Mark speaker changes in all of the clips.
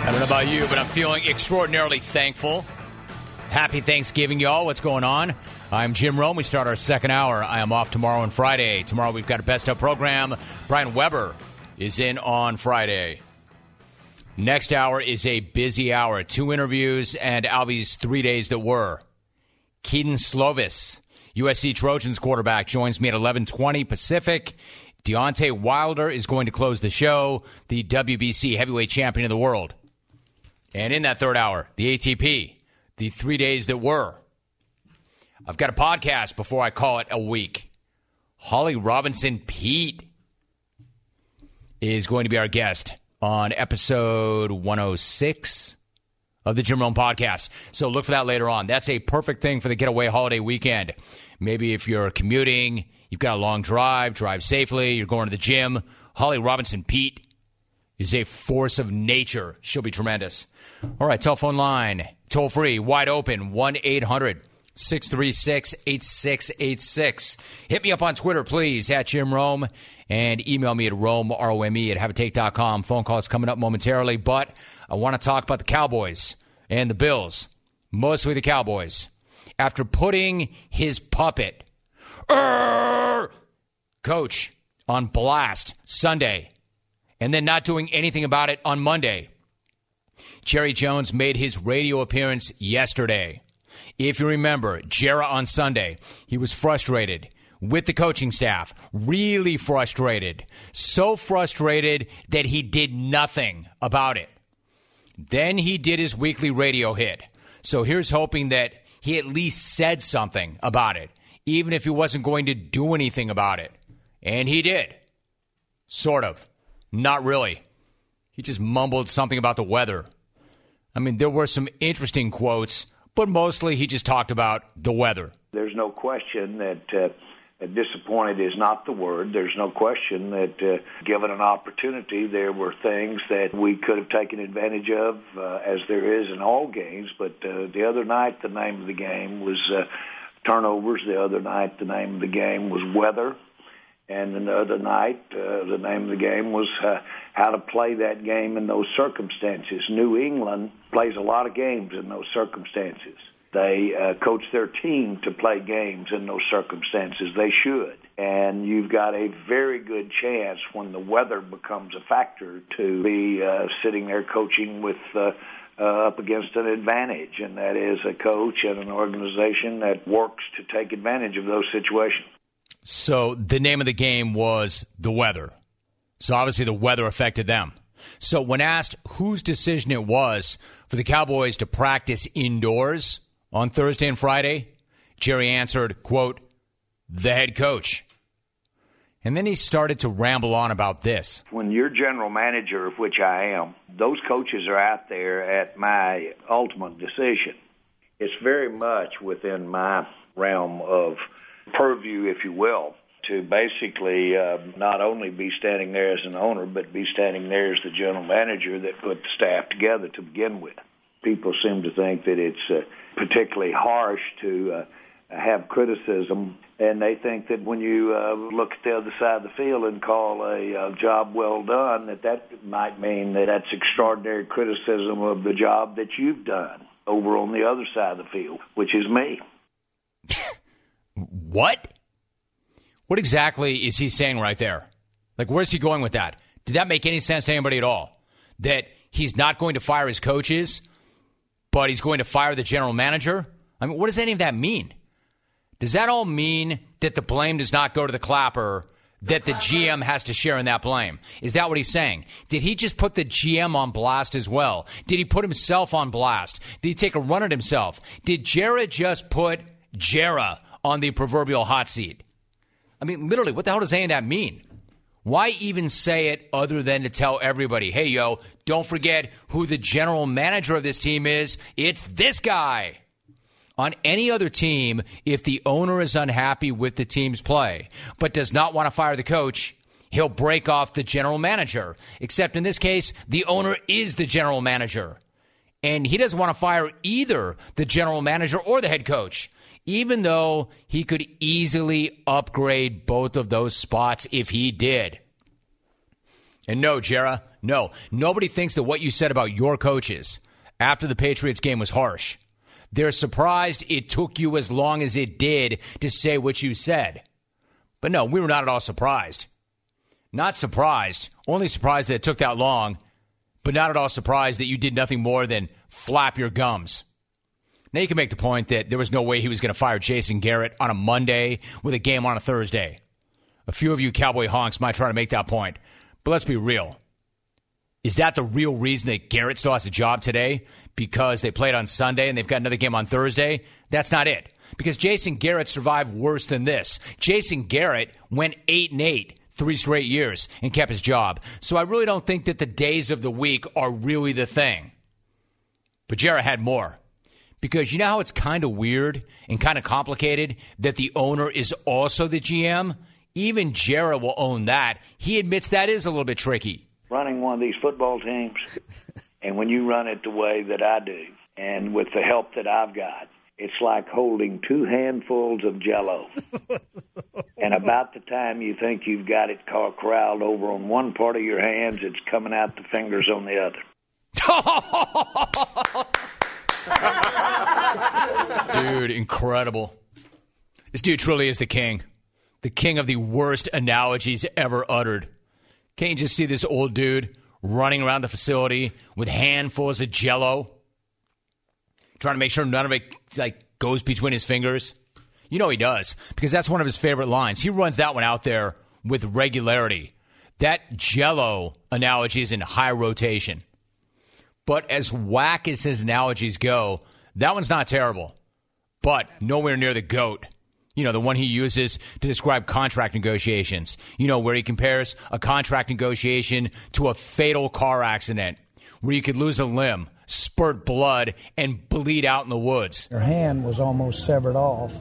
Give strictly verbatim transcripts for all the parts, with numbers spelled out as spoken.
Speaker 1: I don't know about you, but I'm feeling extraordinarily thankful. Happy Thanksgiving, y'all. What's going on? I'm Jim Rome. We start our second hour. I am off tomorrow and Friday. Tomorrow we've got a Best Of program. Brian Weber is in on Friday. Next hour is a busy hour. Two interviews and Albie's three days that were. Keaton Slovis, U S C Trojans quarterback, joins me at eleven twenty Pacific. Deontay Wilder is going to close the show, the W B C heavyweight champion of the world. And in that third hour, the A T P, the three days that were. I've got a podcast before I call it a week. Holly Robinson Pete is going to be our guest on episode one oh six of the Jim Rome podcast. So look for that later on. That's a perfect thing for the getaway holiday weekend. Maybe if you're commuting, you've got a long drive, drive safely, you're going to the gym. Holly Robinson Pete is a force of nature. She'll be tremendous. All right, telephone line, toll free, wide open, one eight hundred six three six eight six eight six. Hit me up on Twitter, please, at Jim Rome, and email me at Rome, R O M E, at have a take dot com. Phone calls coming up momentarily, but I want to talk about the Cowboys and the Bills, mostly the Cowboys. After putting his puppet, Urgh! coach, on blast Sunday, and then not doing anything about it on Monday, Jerry Jones made his radio appearance yesterday. If you remember, Jerry on Sunday, he was frustrated with the coaching staff, really frustrated, so frustrated that he did nothing about it. Then he did his weekly radio hit. So here's hoping that he at least said something about it, even if he wasn't going to do anything about it. And he did. Sort of. Not really. He just mumbled something about the weather. I mean, there were some interesting quotes, but mostly he just talked about the weather.
Speaker 2: There's no question that uh, disappointed is not the word. There's no question that uh, given an opportunity, there were things that we could have taken advantage of, uh, as there is in all games. But uh, the other night, the name of the game was uh, turnovers. The other night, the name of the game was weather. And the other night, uh, the name of the game was uh, how to play that game in those circumstances. New England plays a lot of games in those circumstances. They uh, coach their team to play games in those circumstances. They should. And you've got a very good chance when the weather becomes a factor to be uh, sitting there coaching with uh, uh, up against an advantage, and that is a coach and an organization that works to take advantage of those situations.
Speaker 1: So the name of the game was the weather. So obviously the weather affected them. So when asked whose decision it was for the Cowboys to practice indoors on Thursday and Friday, Jerry answered, quote, the head coach. And then he started to ramble on about this.
Speaker 2: When you're general manager, of which I am, those coaches are out there at my ultimate decision. It's very much within my realm of purview, if you will, to basically uh, not only be standing there as an owner, but be standing there as the general manager that put the staff together to begin with. People seem to think that it's uh, particularly harsh to uh, have criticism, and they think that when you uh, look at the other side of the field and call a uh, job well done, that that might mean that that's extraordinary criticism of the job that you've done over on the other side of the field, which is me.
Speaker 1: What? What exactly is he saying right there? Like, where's he going with that? Did that make any sense to anybody at all? That he's not going to fire his coaches, but he's going to fire the general manager? I mean, what does any of that mean? Does that all mean that the blame does not go to the clapper, that the G M has to share in that blame? Is that what he's saying? Did he just put the G M on blast as well? Did he put himself on blast? Did he take a run at himself? Did Jarrah just put Jarrah on the proverbial hot seat? I mean, literally, what the hell does any of that mean? Why even say it other than to tell everybody, hey, yo, don't forget who the general manager of this team is. It's this guy. On any other team, if the owner is unhappy with the team's play but does not want to fire the coach, he'll break off the general manager. Except in this case, the owner is the general manager. And he doesn't want to fire either the general manager or the head coach, even though he could easily upgrade both of those spots if he did. And no, Jera, no. Nobody thinks that what you said about your coaches after the Patriots game was harsh. They're surprised it took you as long as it did to say what you said. But no, we were not at all surprised. Not surprised. Only surprised that it took that long, but not at all surprised that you did nothing more than flap your gums. Now you can make the point that there was no way he was going to fire Jason Garrett on a Monday with a game on a Thursday. A few of you Cowboy honks might try to make that point, but let's be real. Is that the real reason that Garrett still has a job today? Because they played on Sunday and they've got another game on Thursday? That's not it. Because Jason Garrett survived worse than this. Jason Garrett went eight and eight three straight years and kept his job. So I really don't think that the days of the week are really the thing. But Jera had more. Because you know how it's kind of weird and kind of complicated that the owner is also the G M? Even Jera will own that. He admits that is a little bit tricky.
Speaker 2: Running one of these football teams, and when you run it the way that I do, and with the help that I've got, it's like holding two handfuls of Jell-O. And about the time you think you've got it corralled over on one part of your hands, it's coming out the fingers on the other.
Speaker 1: Dude, incredible. This dude truly is the king. The king of the worst analogies ever uttered. Can't you just see this old dude running around the facility with handfuls of Jell-O, trying to make sure none of it like goes between his fingers? You know he does, because that's one of his favorite lines. He runs that one out there with regularity. That Jell-O analogy is in high rotation. But as whack as his analogies go, that one's not terrible, but nowhere near the GOAT. You know, the one he uses to describe contract negotiations. You know, where he compares a contract negotiation to a fatal car accident, where you could lose a limb, spurt blood, and bleed out in the woods.
Speaker 3: Her hand was almost severed off.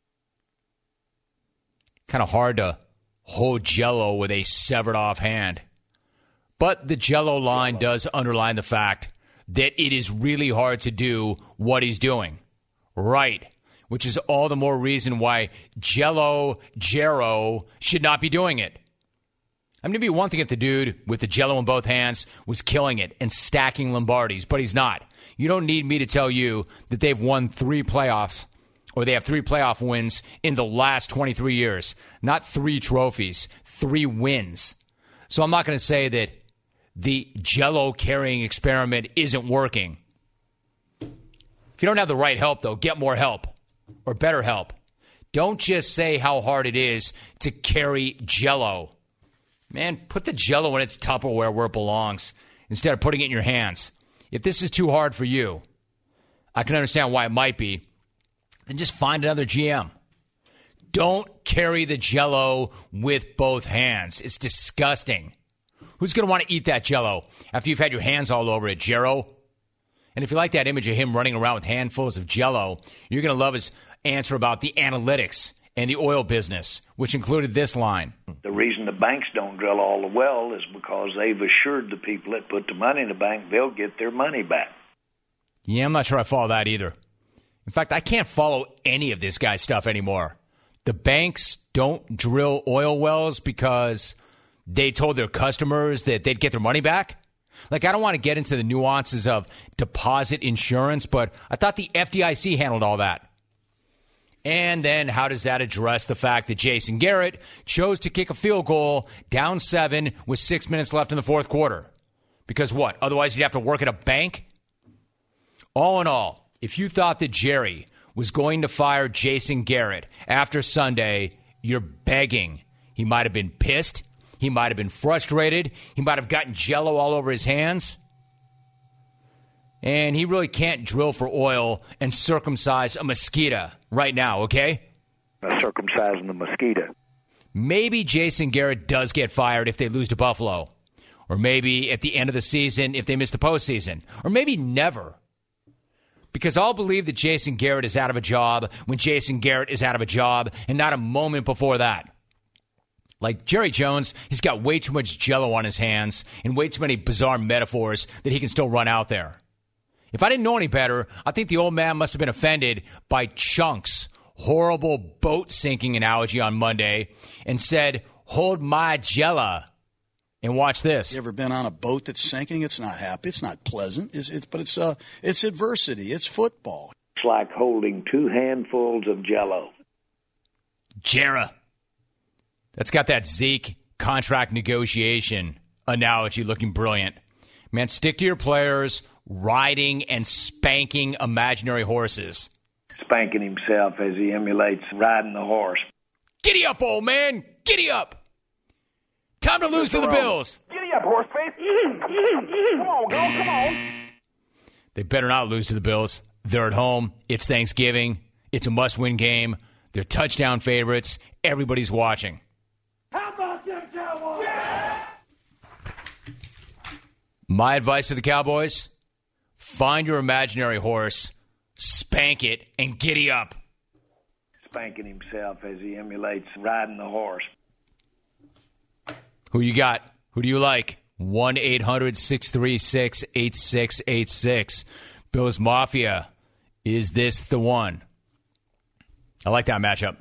Speaker 1: Kind of hard to hold Jell-O with a severed off hand. But the Jell-O line does underline the fact that it is really hard to do what he's doing. Right. Which is all the more reason why Jell-O, Jero should not be doing it. I mean, it'd be one thing if the dude with the Jell-O in both hands was killing it and stacking Lombardis, but he's not. You don't need me to tell you that they've won three playoffs, or they have three playoff wins in the last twenty-three years. Not three trophies, three wins. So I'm not going to say that the Jell-O carrying experiment isn't working. If you don't have the right help, though, get more help. Or better help. Don't just say how hard it is to carry Jell-O. Man, put the Jell-O in its Tupperware where it belongs instead of putting it in your hands. If this is too hard for you, I can understand why it might be. Then just find another G M. Don't carry the Jell-O with both hands. It's disgusting. Who's going to want to eat that Jell-O after you've had your hands all over it, Jero? And if you like that image of him running around with handfuls of Jell-O, you're going to love his answer about the analytics and the oil business, which included this line.
Speaker 2: The reason the banks don't drill all the well is because they've assured the people that put the money in the bank they'll get their money back.
Speaker 1: Yeah, I'm not sure I follow that either. In fact, I can't follow any of this guy's stuff anymore. The banks don't drill oil wells because they told their customers that they'd get their money back? Like, I don't want to get into the nuances of deposit insurance, but I thought the F D I C handled all that. And then how does that address the fact that Jason Garrett chose to kick a field goal down seven with six minutes left in the fourth quarter? Because what? Otherwise, you'd have to work at a bank? All in all, if you thought that Jerry was going to fire Jason Garrett after Sunday, you're begging. He might have been pissed. He might have been frustrated. He might have gotten Jell-O all over his hands. And he really can't drill for oil and circumcise a mosquito right now, okay?
Speaker 2: Circumcising the mosquito.
Speaker 1: Maybe Jason Garrett does get fired if they lose to Buffalo. Or maybe at the end of the season if they miss the postseason. Or maybe never. Because I'll believe that Jason Garrett is out of a job when Jason Garrett is out of a job and not a moment before that. Like Jerry Jones, he's got way too much Jell-O on his hands and way too many bizarre metaphors that he can still run out there. If I didn't know any better, I think the old man must have been offended by Chunk's horrible boat sinking analogy on Monday and said, "Hold my Jell-O." And watch this.
Speaker 4: You ever been on a boat that's sinking? It's not happy. It's not pleasant. It's, it's, but it's uh, it's adversity. It's football.
Speaker 2: It's like holding two handfuls of Jell-O.
Speaker 1: Jera. That's got that Zeke contract negotiation analogy looking brilliant. Man, stick to your players, riding and spanking imaginary horses.
Speaker 2: Spanking himself as he emulates riding the horse.
Speaker 1: Giddy up, old man. Giddy up. Time to lose to the Bills.
Speaker 5: Giddy up, horse face. Come on, go, come on.
Speaker 1: They better not lose to the Bills. They're at home. It's Thanksgiving. It's a must-win game. They're touchdown favorites. Everybody's watching.
Speaker 5: How about them Cowboys? Yeah!
Speaker 1: My advice to the Cowboys, find your imaginary horse, spank it, and giddy up.
Speaker 2: Spanking himself as he emulates riding the horse.
Speaker 1: Who you got? Who do you like? one eight hundred six three six eight six eight six. Bills Mafia, is this the one? I like that matchup.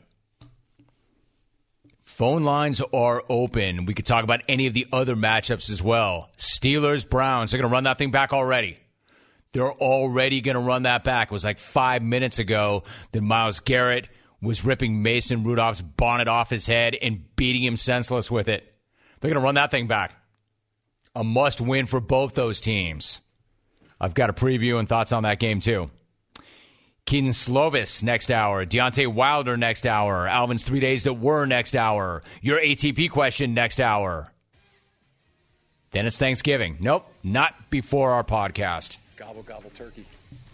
Speaker 1: Phone lines are open. We could talk about any of the other matchups as well. Steelers, Browns, they're going to run that thing back already. They're already going to run that back. It was like five minutes ago that Myles Garrett was ripping Mason Rudolph's bonnet off his head and beating him senseless with it. They're going to run that thing back. A must-win for both those teams. I've got a preview and thoughts on that game, too. Keaton Slovis next hour. Deontay Wilder next hour. Alvin's Three Days That Were next hour. Your A T P question next hour. Then it's Thanksgiving. Nope, not before our podcast.
Speaker 4: Gobble, gobble, turkey.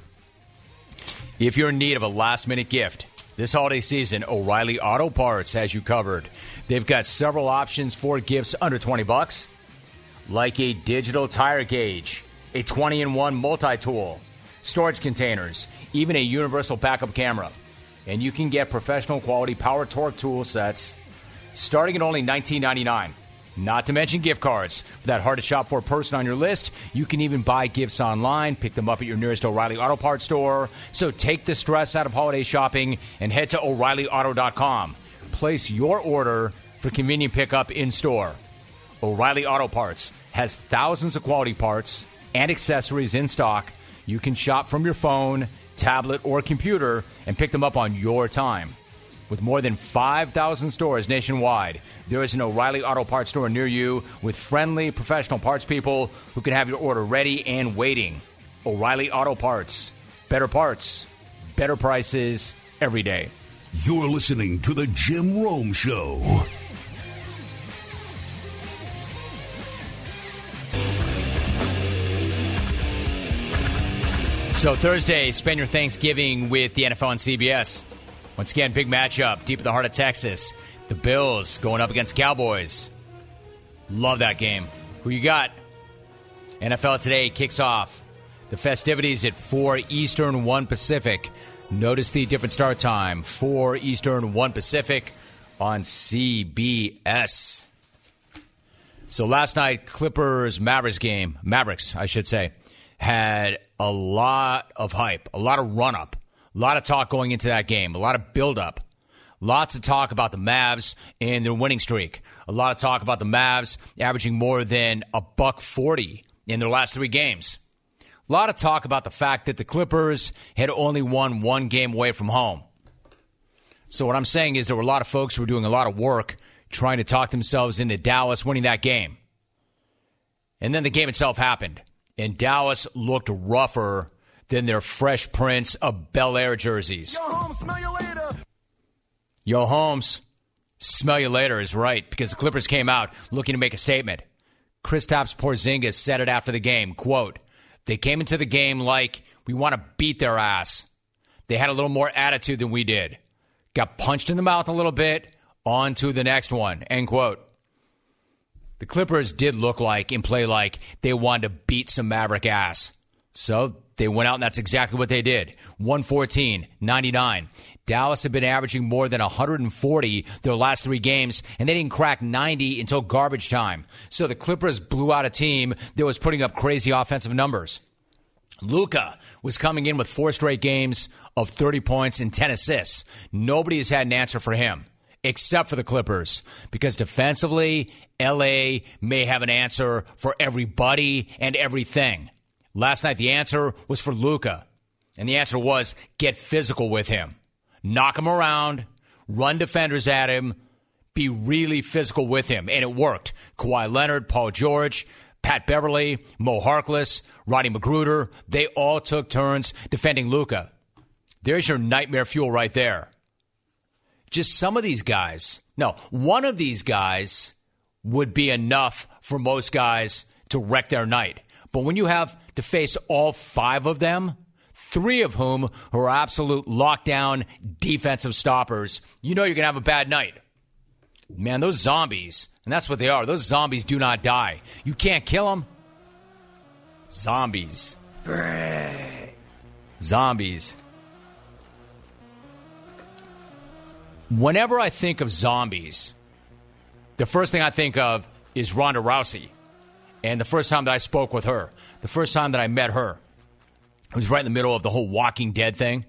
Speaker 1: If you're in need of a last-minute gift, this holiday season, O'Reilly Auto Parts has you covered. They've got several options for gifts under twenty bucks, like a digital tire gauge, a twenty in one multi-tool, storage containers, even a universal backup camera. And you can get professional quality power torque tool sets starting at only nineteen ninety-nine dollars. Not to mention gift cards. For that hard-to-shop-for person on your list, you can even buy gifts online, pick them up at your nearest O'Reilly Auto Parts store. So take the stress out of holiday shopping and head to O'Reilly Auto dot com. Place your order for convenient pickup in-store. O'Reilly Auto Parts has thousands of quality parts and accessories in stock. You can shop from your phone, tablet, or computer and pick them up on your time. With more than five thousand stores nationwide, there is an O'Reilly Auto Parts store near you with friendly, professional parts people who can have your order ready and waiting. O'Reilly Auto Parts. Better parts, better prices, every day.
Speaker 6: You're listening to The Jim Rome Show.
Speaker 1: So Thursday, spend your Thanksgiving with the N F L on C B S. Once again, big matchup deep in the heart of Texas. The Bills going up against Cowboys. Love that game. Who you got? N F L Today kicks off the festivities at four Eastern, one Pacific. Notice the different start time. four Eastern, one Pacific on C B S. So last night, Clippers-Mavericks game, Mavericks, I should say, had a lot of hype, a lot of run-up. A lot of talk going into that game, a lot of build-up. Lots of talk about the Mavs and their winning streak. A lot of talk about the Mavs averaging more than a buck forty in their last three games. A lot of talk about the fact that the Clippers had only won one game away from home. So what I'm saying is there were a lot of folks who were doing a lot of work trying to talk themselves into Dallas winning that game. And then the game itself happened, and Dallas looked rougher than their Fresh Prince of Bel-Air jerseys.
Speaker 5: Yo, Holmes, smell you later.
Speaker 1: Yo, Holmes, smell you later is right, because the Clippers came out looking to make a statement. Kristaps Porzingis said it after the game, quote, "They came into the game like we want to beat their ass. They had a little more attitude than we did. Got punched in the mouth a little bit, on to the next one," end quote. The Clippers did look like and play like they wanted to beat some Maverick ass. So they went out, and that's exactly what they did. one fourteen ninety-nine. Dallas had been averaging more than one hundred forty their last three games, and they didn't crack ninety until garbage time. So the Clippers blew out a team that was putting up crazy offensive numbers. Luka was coming in with four straight games of thirty points and ten assists. Nobody has had an answer for him. except for the Clippers, because defensively, L A may have an answer for everybody and everything. Last night, the answer was for Luka, and the answer was get physical with him. Knock him around, run defenders at him, be really physical with him, and it worked. Kawhi Leonard, Paul George, Pat Beverly, Mo Harkless, Rodney Magruder, they all took turns defending Luka. There's your nightmare fuel right there. Just some of these guys, no, one of these guys would be enough for most guys to wreck their night. But when you have to face all five of them, three of whom are absolute lockdown defensive stoppers, you know you're going to have a bad night. Man, those zombies, and that's what they are, those zombies do not die. You can't kill them. Zombies. Bray. Zombies. Whenever I think of zombies, the first thing I think of is Ronda Rousey. And the first time that I spoke with her, the first time that I met her, it was right in the middle of the whole Walking Dead thing.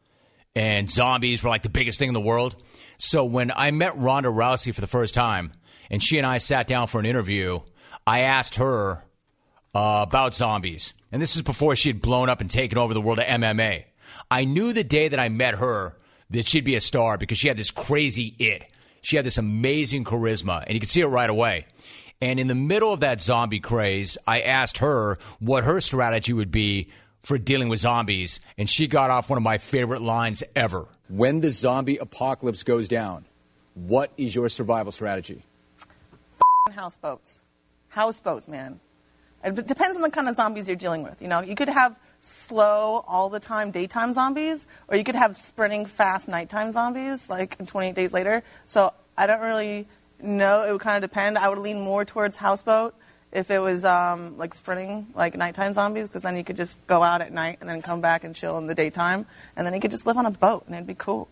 Speaker 1: And zombies were like the biggest thing in the world. So when I met Ronda Rousey for the first time, and she and I sat down for an interview, I asked her uh, about zombies. And this is before she had blown up and taken over the world of M M A. I knew the day that I met her that she'd be a star because she had this crazy it. She had this amazing charisma, and you could see it right away. And in the middle of that zombie craze, I asked her what her strategy would be for dealing with zombies, and she got off one of my favorite lines ever.
Speaker 7: When the zombie apocalypse goes down, what is your survival strategy?
Speaker 8: Houseboats. Houseboats, man. It depends on the kind of zombies you're dealing with. You know, you could have slow, all the time, daytime zombies, or you could have sprinting, fast, nighttime zombies, like twenty-eight days later. So I don't really know. It would kind of depend. I would lean more towards houseboat if it was um, like sprinting, like nighttime zombies, because then you could just go out at night and then come back and chill in the daytime, and then you could just live on a boat, and it'd be cool.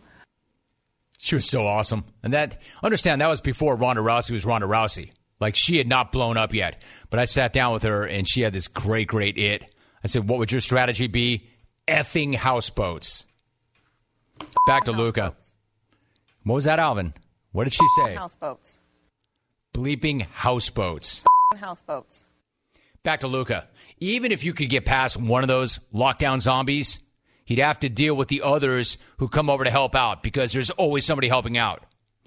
Speaker 1: She was so awesome. And that, understand, that was before Ronda Rousey was Ronda Rousey. Like, she had not blown up yet. But I sat down with her, and she had this great, great it. I said, what would your strategy be? Effing houseboats. Back to Luka. What was that, Alvin? What did she say?
Speaker 8: Houseboats.
Speaker 1: Bleeping houseboats.
Speaker 8: Houseboats.
Speaker 1: Back to Luka. Even if you could get past one of those lockdown zombies, he'd have to deal with the others who come over to help out because there's always somebody helping out.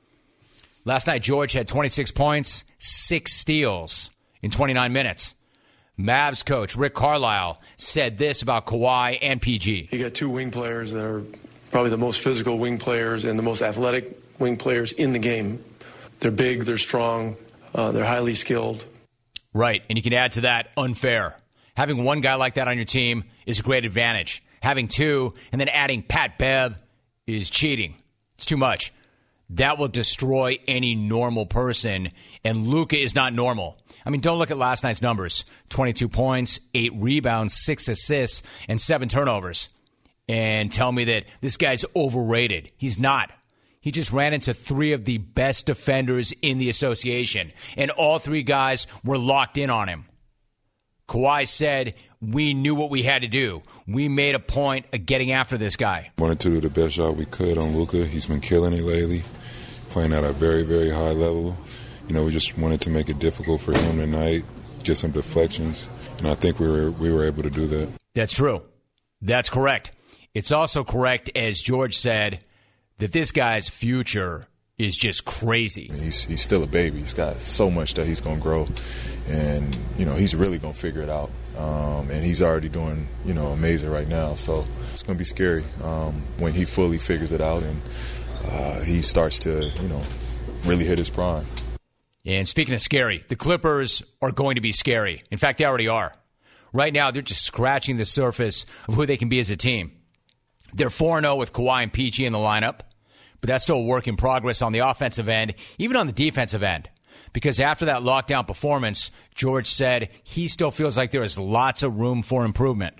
Speaker 1: Last night, George had twenty-six points, six steals in twenty-nine minutes. Mavs coach Rick Carlisle said this about Kawhi and P G.
Speaker 9: You got two wing players that are probably the most physical wing players and the most athletic wing players in the game. They're big, they're strong, uh, they're highly skilled.
Speaker 1: Right, and you can add to that unfair. Having one guy like that on your team is a great advantage. Having two and then adding Pat Bev is cheating. It's too much. That will destroy any normal person, and Luka is not normal. I mean, don't look at last night's numbers. twenty-two points, eight rebounds, six assists, and seven turnovers. And tell me that this guy's overrated. He's not. He just ran into three of the best defenders in the association, and all three guys were locked in on him. Kawhi said, we knew what we had to do. We made a point of getting after this guy.
Speaker 10: Wanted to do the best job we could on Luka. He's been killing it lately, playing at a very, very high level. You know, we just wanted to make it difficult for him tonight, get some deflections, and I think we were we were able to do that.
Speaker 1: That's true. That's correct. It's also correct, as George said, that this guy's future is just crazy.
Speaker 11: He's he's still a baby. He's got so much that he's going to grow, and you know he's really going to figure it out. Um, and he's already doing you know amazing right now. So it's going to be scary um, when he fully figures it out and uh, he starts to you know really hit his prime.
Speaker 1: And speaking of scary, the Clippers are going to be scary. In fact, they already are. Right now, they're just scratching the surface of who they can be as a team. They're four and oh with Kawhi and P G in the lineup, but that's still a work in progress on the offensive end, even on the defensive end. Because after that lockdown performance, George said he still feels like there is lots of room for improvement.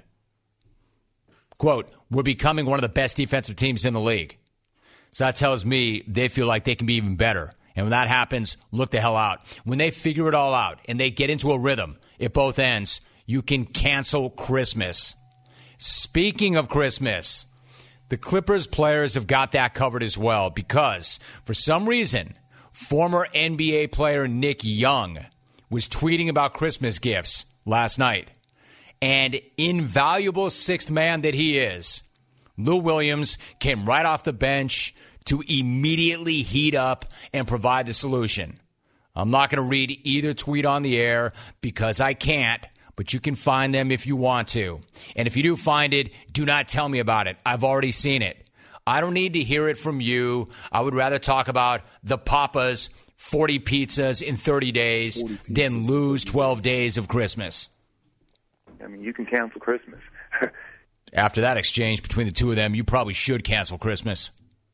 Speaker 1: Quote, we're becoming one of the best defensive teams in the league. So that tells me they feel like they can be even better. And when that happens, look the hell out. When they figure it all out and they get into a rhythm at both ends, you can cancel Christmas. Speaking of Christmas, The Clippers players have got that covered as well because, for some reason, former N B A player Nick Young was tweeting about Christmas gifts last night. And invaluable sixth man that he is, Lou Williams came right off the bench to immediately heat up and provide the solution. I'm not going to read either tweet on the air because I can't, but you can find them if you want to. And if you do find it, do not tell me about it. I've already seen it. I don't need to hear it from you. I would rather talk about the Papa's forty pizzas in thirty days than lose twelve days of Christmas.
Speaker 12: I mean, you can cancel Christmas.
Speaker 1: After that exchange between the two of them, you probably should cancel Christmas.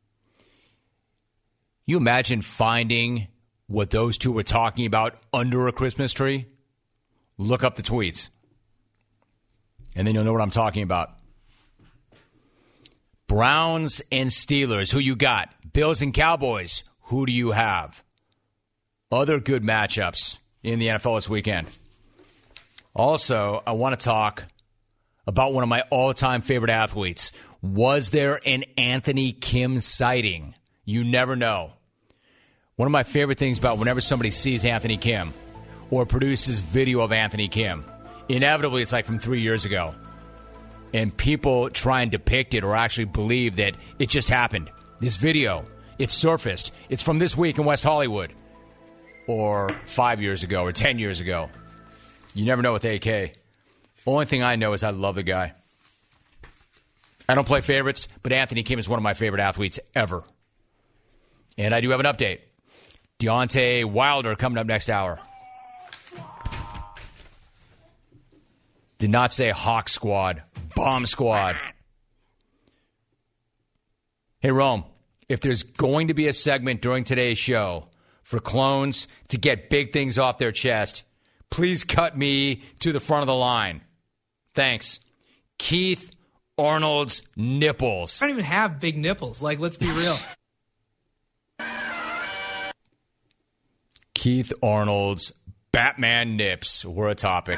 Speaker 1: You imagine finding what those two were talking about under a Christmas tree? Look up the tweets. And then you'll know what I'm talking about. Browns and Steelers, who you got? Bills and Cowboys, who do you have? Other good matchups in the N F L this weekend. Also, I want to talk about one of my all-time favorite athletes. Was there an Anthony Kim sighting? You never know. One of my favorite things about whenever somebody sees Anthony Kim or produces video of Anthony Kim, inevitably it's like from three years ago, and people try and depict it or actually believe that it just happened. This video, it's surfaced. It's from this week in West Hollywood, or five years ago, or ten years ago. You never know with A K. Only thing I know is I love the guy. I don't play favorites, but Anthony Kim is one of my favorite athletes ever. And I do have an update. Deontay Wilder coming up next hour. Did not say Hawk Squad, Bomb Squad. Hey, Rome, if there's going to be a segment during today's show for clones to get big things off their chest, please cut me to the front of the line. Thanks. Keith Arnold's nipples.
Speaker 13: I don't even have big nipples. Like, let's be real.
Speaker 1: Keith Arnold's Batman nips were a topic.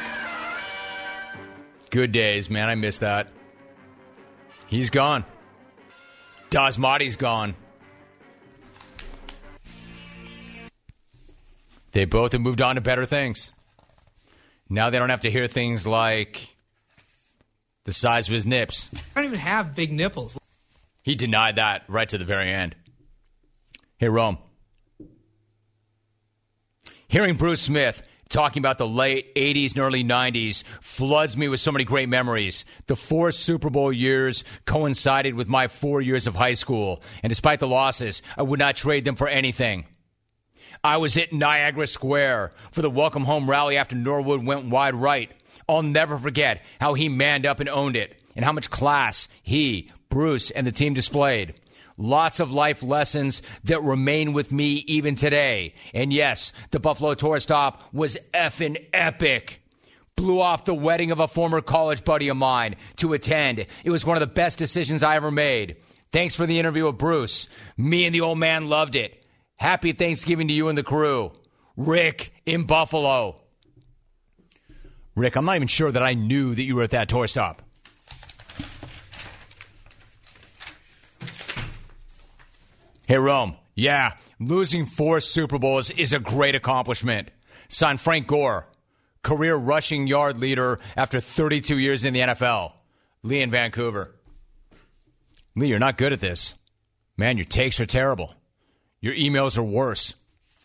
Speaker 1: Good days, man. I miss that. He's gone. Dasmati's gone. They both have moved on to better things. Now they don't have to hear things like the size of his nips.
Speaker 13: I don't even have big nipples.
Speaker 1: He denied that right to the very end. Hey, Rome. Hearing Bruce Smith talking about the late eighties and early nineties floods me with so many great memories. The four Super Bowl years coincided with my four years of high school, and despite the losses, I would not trade them for anything. I was at Niagara Square for the welcome home rally after Norwood went wide right. I'll never forget how he manned up and owned it, and how much class he, Bruce, and the team displayed. Lots of life lessons that remain with me even today. And yes, the Buffalo tour stop was effing epic. Blew off the wedding of a former college buddy of mine to attend. It was one of the best decisions I ever made. Thanks for the interview with Bruce. Me and the old man loved it. Happy Thanksgiving to you and the crew. Rick in Buffalo. Rick, I'm not even sure that I knew that you were at that tour stop. Hey, Rome. Yeah, losing four Super Bowls is a great accomplishment. Son, Frank Gore, career rushing yard leader after thirty-two years in the N F L. Lee in Vancouver. Lee, you're not good at this. Man, your takes are terrible. Your emails are worse.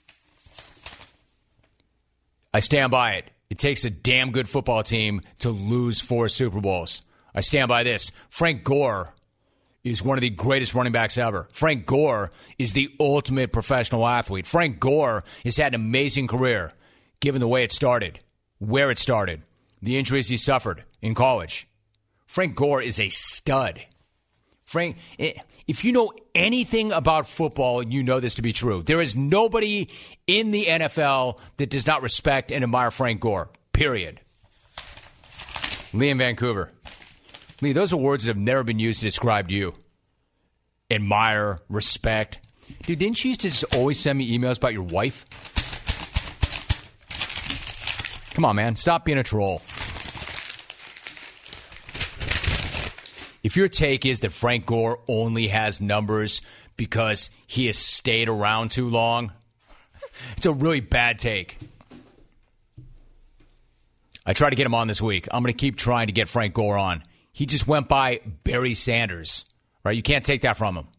Speaker 1: I stand by it. It takes a damn good football team to lose four Super Bowls. I stand by this. Frank Gore is one of the greatest running backs ever. Frank Gore is the ultimate professional athlete. Frank Gore has had an amazing career, given the way it started, where it started, the injuries he suffered in college. Frank Gore is a stud. Frank, if you know anything about football, you know this to be true. There is nobody in the N F L that does not respect and admire Frank Gore, period. Lee in Vancouver. Lee, those are words that have never been used to describe you. Admire, respect. Dude, didn't you used to just always send me emails about your wife? Come on, man. Stop being a troll. If your take is that Frank Gore only has numbers because he has stayed around too long, it's a really bad take. I tried to get him on this week. I'm going to keep trying to get Frank Gore on. He just went by Barry Sanders. Right? You can't take that from him.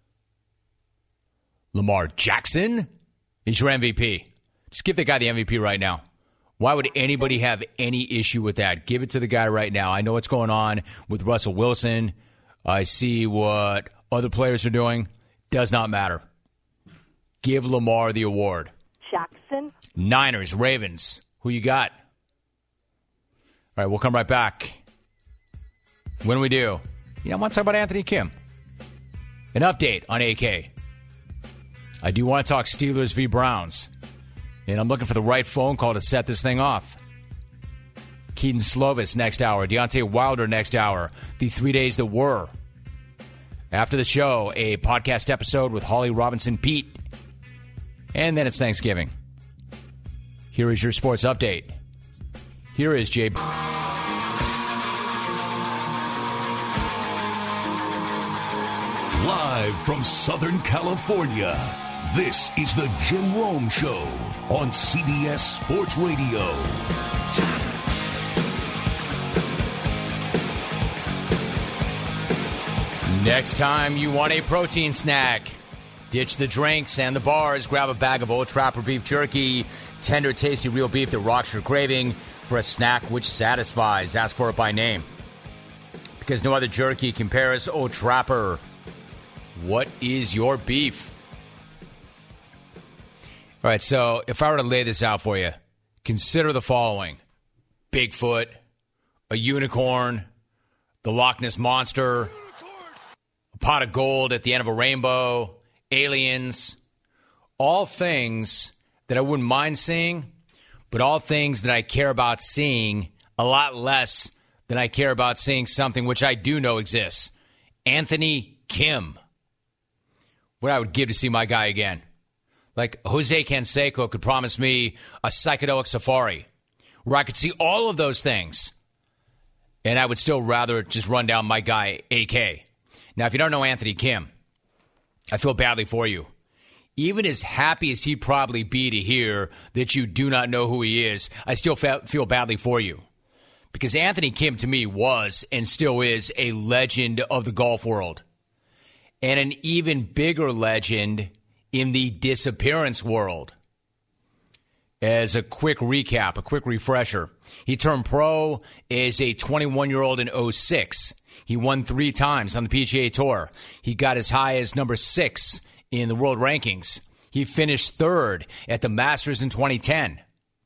Speaker 1: Lamar Jackson is your M V P. Just give the guy the M V P right now. Why would anybody have any issue with that? Give it to the guy right now. I know what's going on with Russell Wilson. I see what other players are doing. Does not matter. Give Lamar the award.
Speaker 14: Jackson.
Speaker 1: Niners, Ravens. Who you got? All right, we'll come right back. When we do, you know, I want to talk about Anthony Kim. An update on A K. I do want to talk Steelers v. Browns. And I'm looking for the right phone call to set this thing off. Keaton Slovis next hour. Deontay Wilder next hour. The three days that were. After the show, a podcast episode with Holly Robinson Pete. And then it's Thanksgiving. Here is your sports update. Here is Jay.
Speaker 6: Live from Southern California, this is the Jim Rome Show on C B S Sports Radio.
Speaker 1: Next time you want a protein snack, ditch the drinks and the bars. Grab a bag of Old Trapper beef jerky, tender, tasty real beef that rocks your craving for a snack which satisfies. Ask for it by name, because no other jerky compares. Old Trapper. What is your beef? All right, so if I were to lay this out for you, consider the following. Bigfoot, a unicorn, the Loch Ness Monster, a pot of gold at the end of a rainbow, aliens, all things that I wouldn't mind seeing, but all things that I care about seeing a lot less than I care about seeing something which I do know exists. Anthony Kim. What I would give to see my guy again. Like Jose Canseco could promise me a psychedelic safari where I could see all of those things. And I would still rather just run down my guy, A K. Now, if you don't know Anthony Kim, I feel badly for you. Even as happy as he'd probably be to hear that you do not know who he is, I still fa- feel badly for you. Because Anthony Kim, to me, was and still is a legend of the golf world. And an even bigger legend in the disappearance world. As a quick recap, a quick refresher, he turned pro as a twenty-one-year-old in oh six. He won three times on the P G A Tour. He got as high as number six in the world rankings. He finished third at the Masters in twenty ten.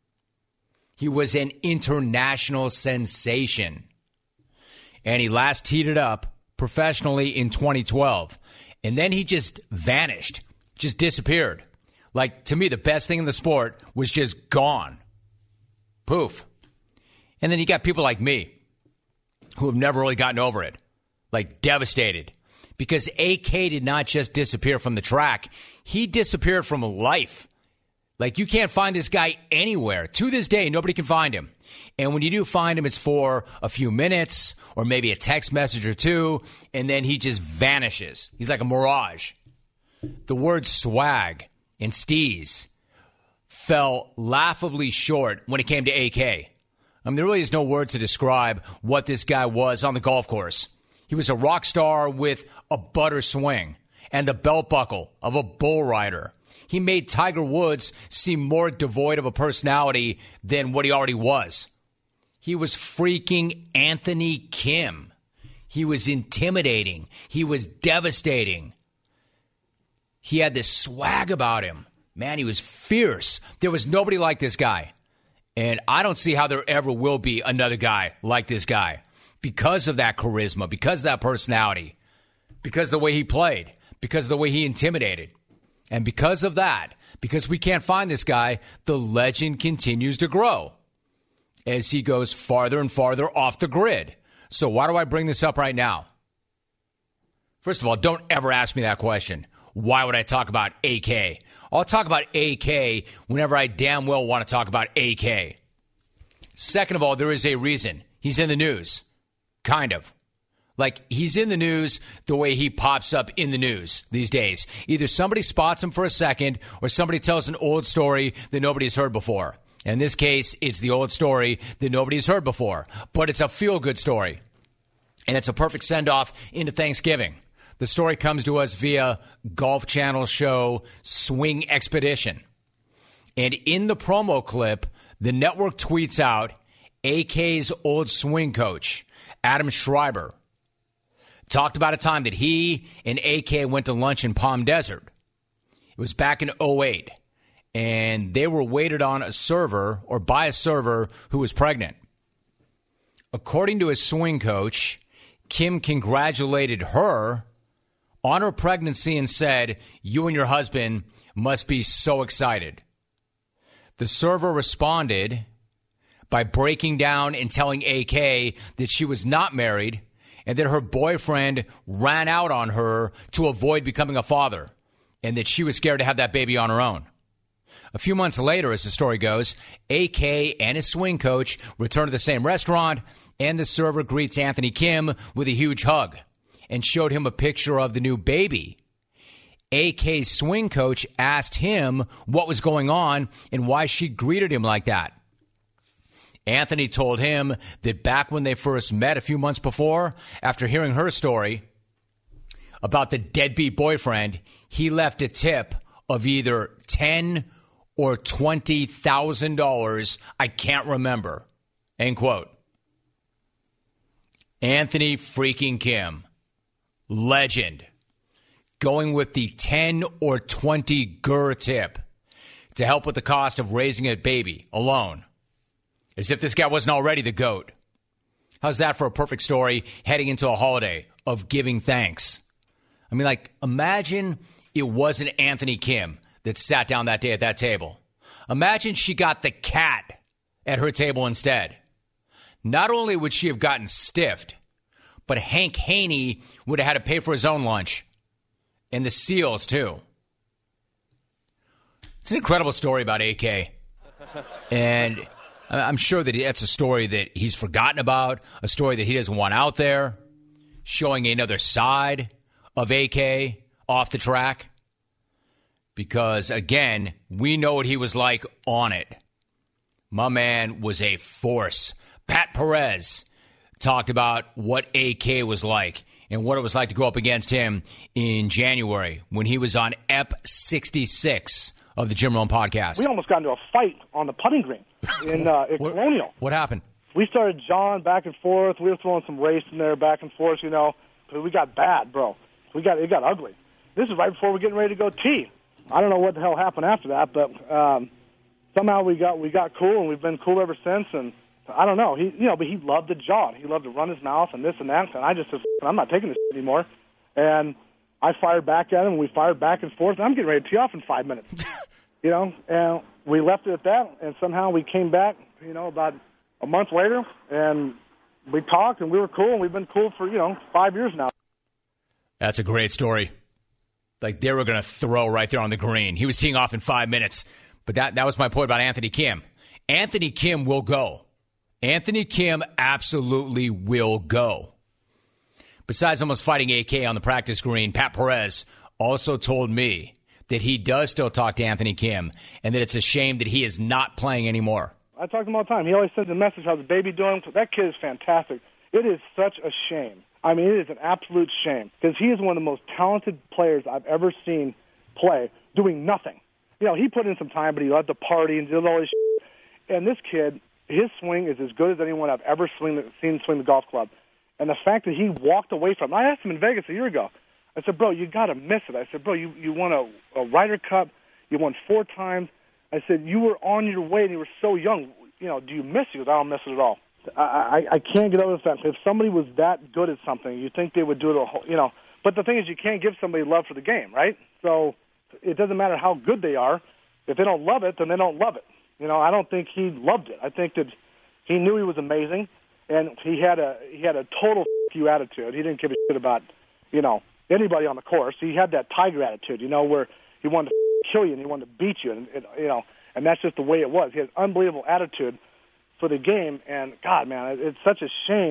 Speaker 1: He was an international sensation. And he last teed it up professionally in twenty twelve. And then he just vanished, just disappeared. Like, to me, the best thing in the sport was just gone. Poof. And then you got people like me who have never really gotten over it, like devastated. Because A K did not just disappear from the track. He disappeared from life. Like, you can't find this guy anywhere. To this day, nobody can find him. And when you do find him, it's for a few minutes or maybe a text message or two, and then he just vanishes. He's like a mirage. The words swag and steez fell laughably short when it came to A K. I mean, there really is no word to describe what this guy was on the golf course. He was a rock star with a butter swing and the belt buckle of a bull rider. He made Tiger Woods seem more devoid of a personality than what he already was. He was freaking Anthony Kim. He was intimidating. He was devastating. He had this swag about him. Man, he was fierce. There was nobody like this guy. And I don't see how there ever will be another guy like this guy because of that charisma, because of that personality, because of the way he played, because of the way he intimidated. And because of that, because we can't find this guy, the legend continues to grow as he goes farther and farther off the grid. So why do I bring this up right now? First of all, don't ever ask me that question. Why would I talk about A K? I'll talk about A K whenever I damn well want to talk about A K. Second of all, there is a reason. He's in the news. Kind of. Like, he's in the news the way he pops up in the news these days. Either somebody spots him for a second or somebody tells an old story that nobody's heard before. And in this case, it's the old story that nobody's heard before. But it's a feel-good story. And it's a perfect send-off into Thanksgiving. The story comes to us via Golf Channel show Swing Expedition. And in the promo clip, the network tweets out A K's old swing coach, Adam Schreiber, talked about a time that he and A K went to lunch in Palm Desert. It was back in oh eight, and they were waited on a server or by a server who was pregnant. According to his swing coach, Kim congratulated her on her pregnancy and said, "You and your husband must be so excited." The server responded by breaking down and telling A K that she was not married and that her boyfriend ran out on her to avoid becoming a father, and that she was scared to have that baby on her own. A few months later, as the story goes, A K and his swing coach return to the same restaurant, and the server greets Anthony Kim with a huge hug and showed him a picture of the new baby. A K's swing coach asked him what was going on and why she greeted him like that. Anthony told him that back when they first met a few months before, after hearing her story about the deadbeat boyfriend, he left a tip of either ten thousand dollars or twenty thousand dollars. I can't remember. End quote. Anthony freaking Kim, legend, going with the ten or twenty G R tip to help with the cost of raising a baby alone. As if this guy wasn't already the GOAT. How's that for a perfect story heading into a holiday of giving thanks? I mean, like, imagine it wasn't Anthony Kim that sat down that day at that table. Imagine she got the cat at her table instead. Not only would she have gotten stiffed, but Hank Haney would have had to pay for his own lunch. And the Seals, too. It's an incredible story about A K. And I'm sure that that's a story that he's forgotten about, a story that he doesn't want out there, showing another side of A K off the track. Because, again, we know what he was like on it. My man was a force. Pat Perez talked about what A K was like and what it was like to go up against him in January when he was on Ep sixty-six of the Jim Rome podcast.
Speaker 5: We almost got into a fight on the putting green in, uh, in
Speaker 1: what,
Speaker 5: Colonial.
Speaker 1: What happened?
Speaker 5: We started jawing back and forth. We were throwing some race in there back and forth, you know. But we got bad, bro. We got It got ugly. This is right before we're getting ready to go tee. I don't know what the hell happened after that, but um, somehow we got we got cool, and we've been cool ever since. And I don't know, he you know, but he loved to jaw. He loved to run his mouth and this and that. And I just said, I'm not taking this anymore. And I fired back at him, and we fired back and forth. And I'm getting ready to tee off in five minutes, you know. And we left it at that. And somehow we came back, you know, about a month later, and we talked, and we were cool. And we've been cool for you know five years now.
Speaker 1: That's a great story. Like, they were going to throw right there on the green. He was teeing off in five minutes. But that, that was my point about Anthony Kim. Anthony Kim will go. Anthony Kim absolutely will go. Besides almost fighting A K on the practice green, Pat Perez also told me that he does still talk to Anthony Kim and that it's a shame that he is not playing anymore.
Speaker 5: I talk to him all the time. He always sends a message, how's the baby doing? That kid is fantastic. It is such a shame. I mean, it is an absolute shame because he is one of the most talented players I've ever seen play doing nothing. You know, he put in some time, but he loved to party and did all this shit. And this kid, his swing is as good as anyone I've ever swing, seen swing the golf club. And the fact that he walked away from it, I asked him in Vegas a year ago. I said, bro, you got to miss it. I said, bro, you, you won a, a Ryder Cup. You won four times. I said, you were on your way and you were so young. You know, do you miss it? He goes, I don't miss it at all. I, I, I can't get over the fact if somebody was that good at something, you think they would do it a whole, you know. But the thing is, you can't give somebody love for the game, right? So it doesn't matter how good they are. If they don't love it, then they don't love it. You know, I don't think he loved it. I think that he knew he was amazing, and he had a he had a total f- you attitude. He didn't give a shit about, you know, anybody on the course. He had that Tiger attitude, you know, where he wanted to f- kill you and he wanted to beat you, and, and you know, and that's just the way it was. He had an unbelievable attitude for the game, and God, man, it's such a shame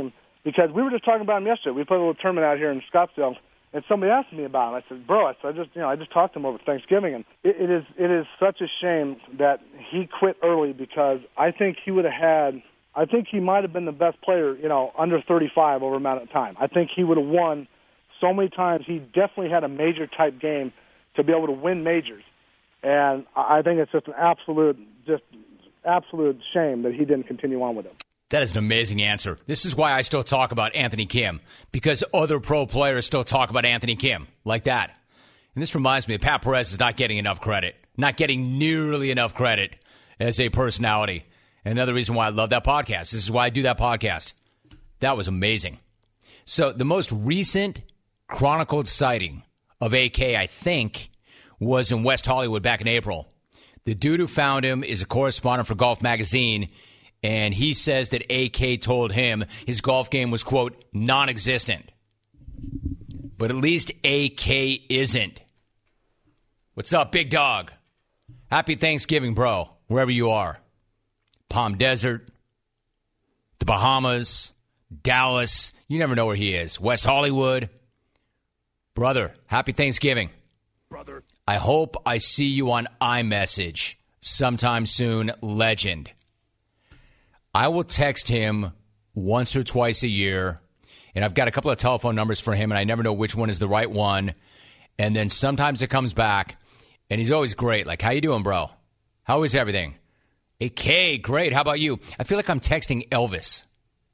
Speaker 5: because we were just talking about him yesterday. We played a little tournament out here in Scottsdale, and somebody asked me about him. I said, bro, I said, I just, you know, I just talked to him over Thanksgiving, and it, it is it is such a shame that he quit early, because I think he would have had, I think he might have been the best player, you know, under thirty-five over amount of time. I think he would have won so many times. He definitely had a major-type game to be able to win majors. And I think it's just an absolute, just absolute shame that he didn't continue on with him.
Speaker 1: That is an amazing answer. This is why I still talk about Anthony Kim, because other pro players still talk about Anthony Kim like that. And this reminds me, Pat Perez is not getting enough credit, not getting nearly enough credit as a personality. And another reason why I love that podcast. This is why I do that podcast. That was amazing. So the most recent chronicled sighting of A K, I think, was in West Hollywood back in April. The dude who found him is a correspondent for Golf Magazine, and he says that A K told him his golf game was, quote, non-existent. But at least A K isn't. What's up, big dog? Happy Thanksgiving, bro, wherever you are. Palm Desert, the Bahamas, Dallas. You never know where he is. West Hollywood. Brother, happy Thanksgiving. Brother. I hope I see you on iMessage sometime soon, legend. I will text him once or twice a year, and I've got a couple of telephone numbers for him, and I never know which one is the right one. And then sometimes it comes back, and he's always great. Like, how you doing, bro? How is everything? A K, great. How about you? I feel like I'm texting Elvis.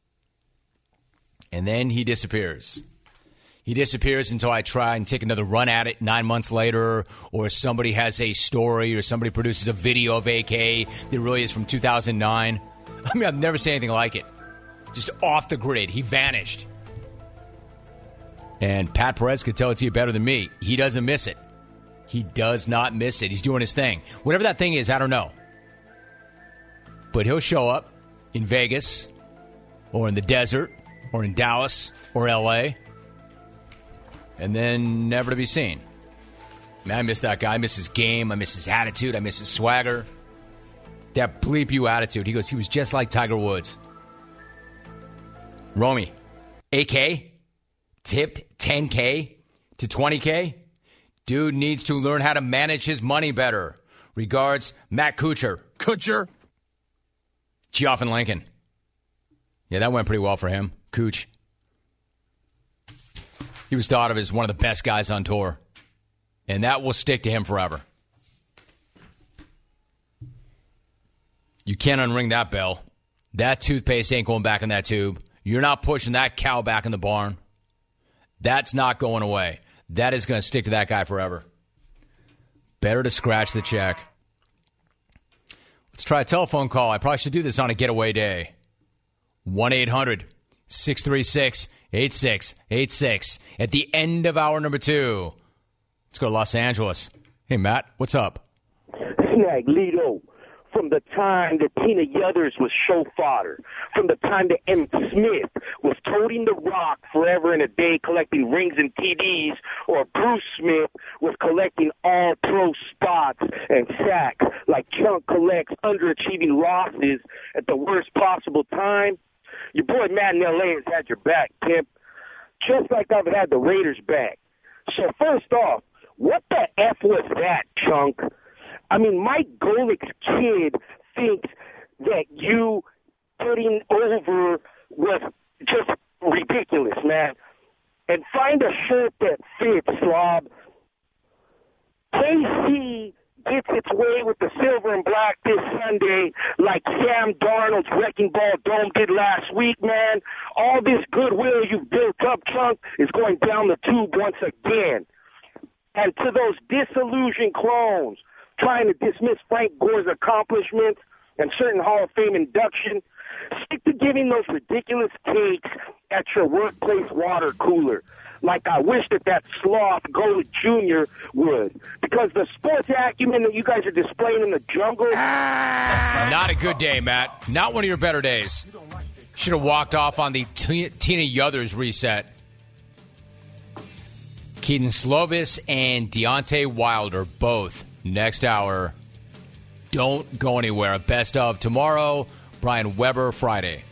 Speaker 1: And then he disappears. He disappears until I try and take another run at it nine months later, or somebody has a story, or somebody produces a video of A K that really is from two thousand nine. I mean, I've never seen anything like it. Just off the grid. He vanished. And Pat Perez could tell it to you better than me. He doesn't miss it. He does not miss it. He's doing his thing. Whatever that thing is, I don't know. But he'll show up in Vegas, or in the desert, or in Dallas, or L A, and then never to be seen. Man, I miss that guy. I miss his game. I miss his attitude. I miss his swagger. That bleep you attitude. He goes, he was just like Tiger Woods. Romy, A K tipped ten K to twenty K. Dude needs to learn how to manage his money better. Regards, Matt Kuchar.
Speaker 14: Kuchar.
Speaker 1: Geoff and Lincoln. Yeah, that went pretty well for him. Cooch. He was thought of as one of the best guys on tour. And that will stick to him forever. You can't unring that bell. That toothpaste ain't going back in that tube. You're not pushing that cow back in the barn. That's not going away. That is going to stick to that guy forever. Better to scratch the check. Let's try a telephone call. I probably should do this on a getaway day. one eight hundred six three six eight six eight six. At the end of hour number two. Let's go to Los Angeles. Hey, Matt, what's up?
Speaker 15: Snag Lito. From the time that Tina Yothers was show fodder, from the time that M. Smith was toting the rock forever and a day collecting rings and T Ds, or Bruce Smith was collecting all-pro spots and sacks like Chunk collects underachieving losses at the worst possible time, your boy Matt in L A has had your back, pimp, just like I've had the Raiders' back. So first off, what the F was that, Chunk? I mean, Mike Golick's kid thinks that you putting over was just ridiculous, man. And find a shirt that fits, slob. K C gets its way with the silver and black this Sunday like Sam Darnold's Wrecking Ball Dome did last week, man. All this goodwill you've built up, Chunk, is going down the tube once again. And to those disillusioned clones trying to dismiss Frank Gore's accomplishments and certain Hall of Fame induction, stick to giving those ridiculous cakes at your workplace water cooler, like I wish that that sloth Golick Junior would. Because the sports acumen that you guys are displaying in the jungle...
Speaker 1: Not a good day, Matt. Not one of your better days. Should have walked off on the T- Tina Yothers reset. Keaton Slovis and Deontay Wilder both next hour. Don't go anywhere. Best of tomorrow. Brian Weber Friday.